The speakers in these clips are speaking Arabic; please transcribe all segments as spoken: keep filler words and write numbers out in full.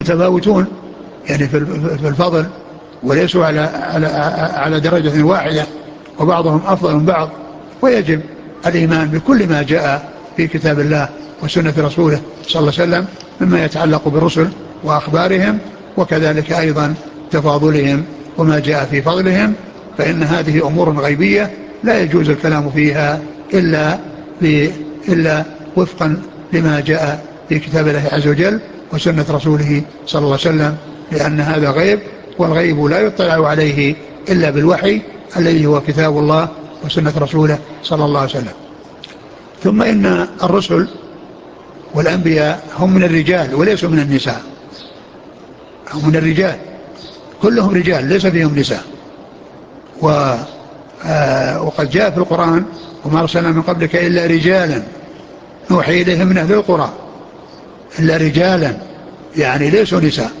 يتفاوتون يعني في الفضل، وليسوا على على على درجة واحدة، وبعضهم أفضل من بعض. ويجب الإيمان بكل ما جاء في كتاب الله وسنة رسوله صلى الله عليه وسلم مما يتعلق بالرسل وأخبارهم، وكذلك أيضا تفاضلهم وما جاء في فضلهم، فإن هذه أمور غيبية لا يجوز الكلام فيها إلا إلا وفقا لما جاء في كتاب الله عز وجل وسنة رسوله صلى الله عليه وسلم، لأن هذا غيب، والغيب لا يطلع عليه إلا بالوحي الذي هو كتاب الله وسنة رسوله صلى الله عليه وسلم. ثم إن الرسل والأنبياء هم من الرجال وليسوا من النساء، هم من الرجال، كلهم رجال ليس فيهم نساء. و آه وقد جاء في القرآن: وما أرسلنا من قبلك إلا رجالا نوحي إليهم من أهل القرى، إلا رجالا يعني ليسوا نساء.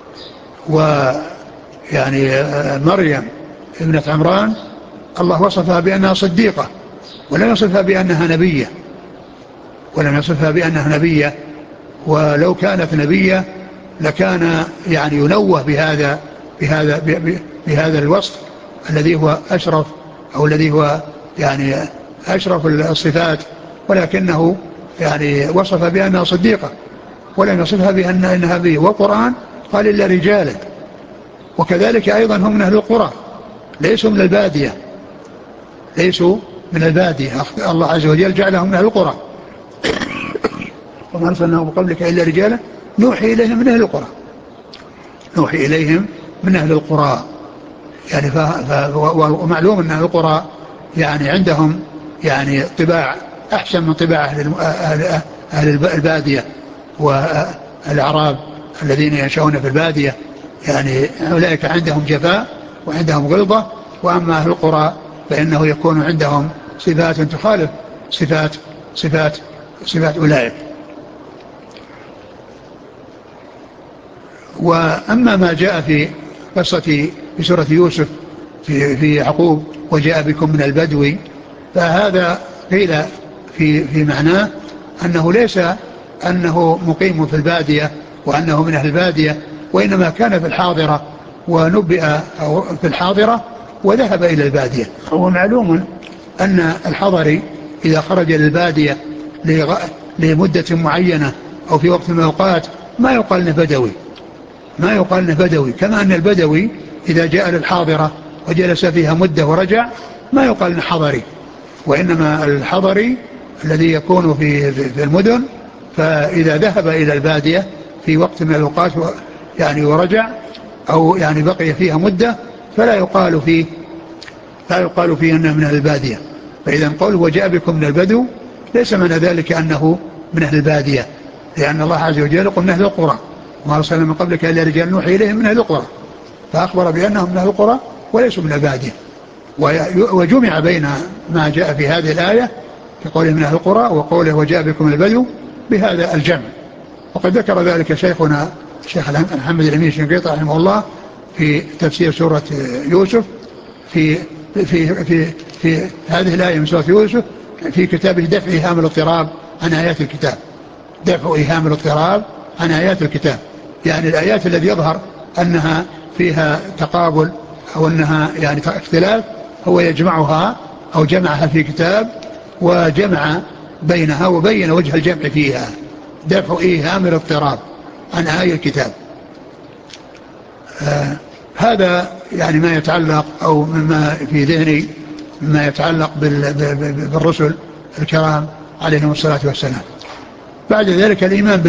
ويعني آه مريم ابنة عمران الله وصفها بأنها صديقة، ولم يصفها بأنها نبية، ولم يصفها بأنها نبية. ولو كانت نبية لكان يعني ينوه بهذا بهذا بهذا الوصف الذي هو أشرف، أو الذي هو يعني أشرف الصفات، ولكنه يعني وصف بأنها صديقة ولم يصفها بأنها نبية. والقرآن قال إلا رجالا. وكذلك أيضا هم من أهل القرى، ليسوا من البادية، ليسوا من البادية، الله عز وجل جعلهم من أهل القرى. وما أرسلنا من قبلك إلا رجالا نوحي إليهم من أهل القرى، نوحي إليهم من أهل القرى. يعني ف... ف... ومعلوم أن أهل القرى يعني عندهم يعني طباع أحسن من طباع أهل, أهل... أهل البادية والأعراب الذين ينشأون في البادية، يعني أولئك عندهم جفاء وعندهم غلظة. وأما أهل القرى فإنه يكون عندهم صفات تخالف صفات صفات صفات أولئك. وأما ما جاء في قصة في سورة يوسف في في يعقوب: وجاء بكم من البدو، فهذا قيل في في معناه أنه ليس أنه مقيم في البادية وأنه من أهل البادية، وإنما كان في الحاضرة ونبئ أو في الحاضرة وذهب إلى البادية. هو معلوم أن الحضري إذا خرج للبادية لمدة معينة أو في وقت من الأوقات ما يقال انه بدوي، ما يقال انه بدوي، كما أن البدوي إذا جاء للحاضرة وجلس فيها مدة ورجع ما يقال انه حضري. وإنما الحضري الذي يكون في في المدن، فإذا ذهب إلى البادية في وقت من الأوقات يعني ورجع أو يعني بقي فيها مدة فلا يقال فيه لا يقال فيه أنه من أهل البادية. فإذا قوله وجاء بكم من البدو ليس معنى ذلك أنه من أهل البادية، لأن الله عز وجل يقول من أهل القرى: وما أرسلنا من قبلك إلا رجال نوحي إليهم من أهل القرى، فأخبر بأنهم من أهل القرى وليسوا من البادية. وجمع بين ما جاء في هذه الآية في قوله من أهل القرى وقوله وجاء بكم من البدو بهذا الجمع. وقد ذكر ذلك شيخنا الشيخ محمد الأمين الشنقيطي رحمه الله في تفسير سورة يوسف في في في في هذه الآية من سورة يوسف في كتابه دفع إيهام الاضطراب عن آيات الكتاب. دفع إيهام الاضطراب عن آيات الكتاب، يعني الآيات التي يظهر أنها فيها تقابل أو أنها يعني اختلاف، هو يجمعها أو جمعها في كتاب وجمع بينها وبين وجه الجمع فيها. دفع إيهام الاضطراب عن آيات الكتاب. آه هذا يعني ما يتعلق أو مما في ذهني مما يتعلق بالرسل الكرام عليهم الصلاة والسلام. بعد ذلك الإيمان